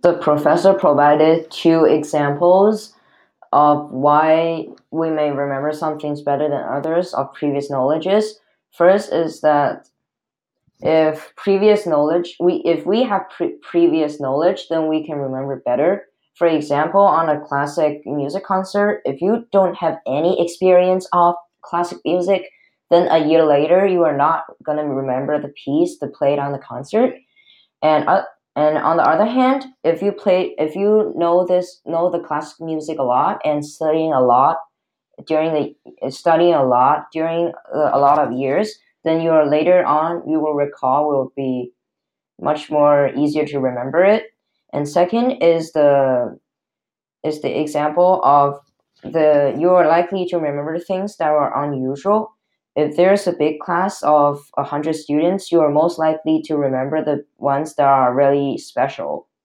The professor provided two examples of why we may remember some things better than others of previous knowledges. First is that if we have previous knowledge, then we can remember better. For example, on a classic music concert, if you don't have any experience of classic music, then a year later you are not going to remember the piece that played on the concert. And and on the other hand, if you know the classic music a lot and studying a lot during a lot of years, then later on you will recall will be much more easier to remember it. And second is the example of the you are likely to remember things that are unusual. If there's a big class of 100 students, you are most likely to remember the ones that are really special.